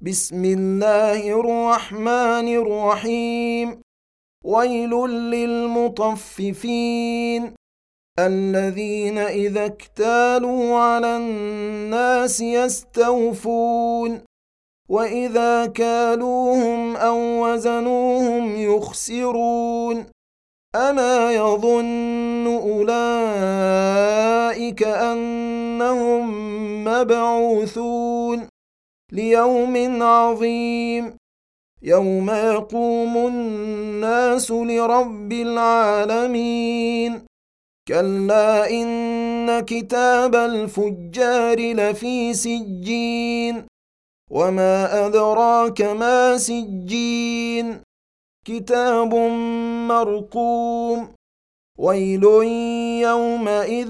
بسم الله الرحمن الرحيم. ويل للمطففين الذين إذا اكتالوا على الناس يستوفون وإذا كالوهم أو وزنوهم يخسرون ألا يظن أولئك أنهم مبعوثون ليوم عظيم يوم يقوم الناس لرب العالمين. كلا إن كتاب الفجار لفي سجين وما أدراك ما سجين كتاب مرقوم. ويل يومئذ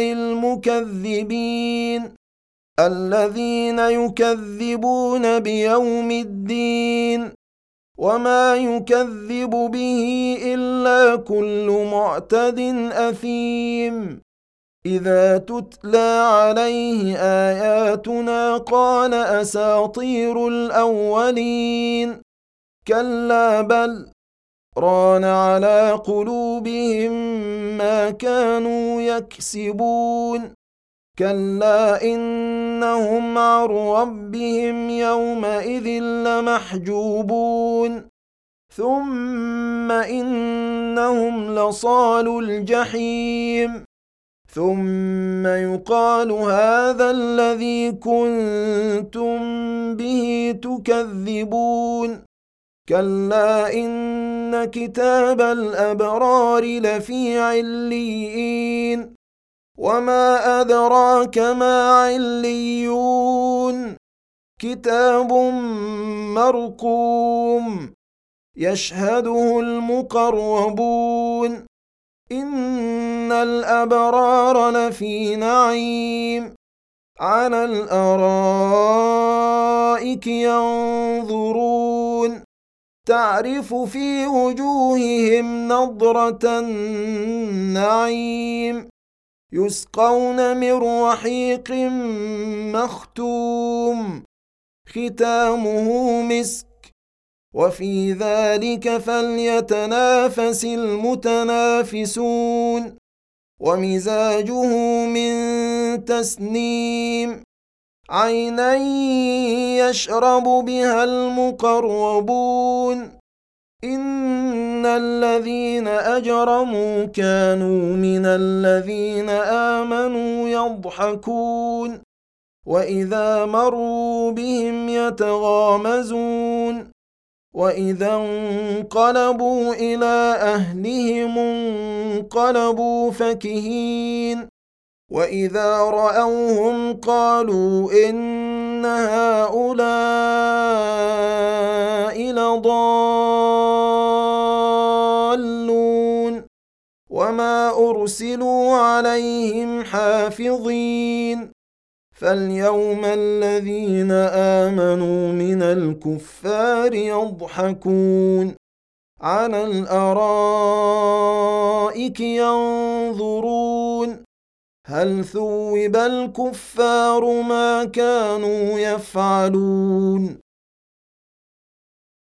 للمكذبين الذين يكذبون بيوم الدين وما يكذب به إلا كل معتد أثيم إذا تتلى عليه آياتنا قال أساطير الأولين كلا بل ران على قلوبهم ما كانوا يكسبون كلا إنهم عن ربهم يومئذ لمحجوبون ثم إنهم لصالو الجحيم ثم يقال هذا الذي كنتم به تكذبون كلا إن كتاب الأبرار لفي عليين وما أدراك ما عليون كتاب مرقوم يشهده المقربون إن الأبرار لفي نعيم على الأرائك ينظرون تعرف في وجوههم نضرة النعيم يسقون من رحيق مختوم ختامه مسك وفي ذلك فليتنافس المتنافسون ومزاجه من تسنيم عينا يشرب بها المقربون إن الذين أجرموا كانوا من الذين آمنوا يضحكون وإذا مروا بهم يتغامزون وإذا انقلبوا إلى أهلهم انقلبوا فكهين وإذا رأوهم قالوا إن هؤلاء لضالون وما أرسلوا عليهم حافظين فاليوم الذين آمنوا من الكفار يضحكون على الأرائك ينظرون هل ثوب الكفار ما كانوا يفعلون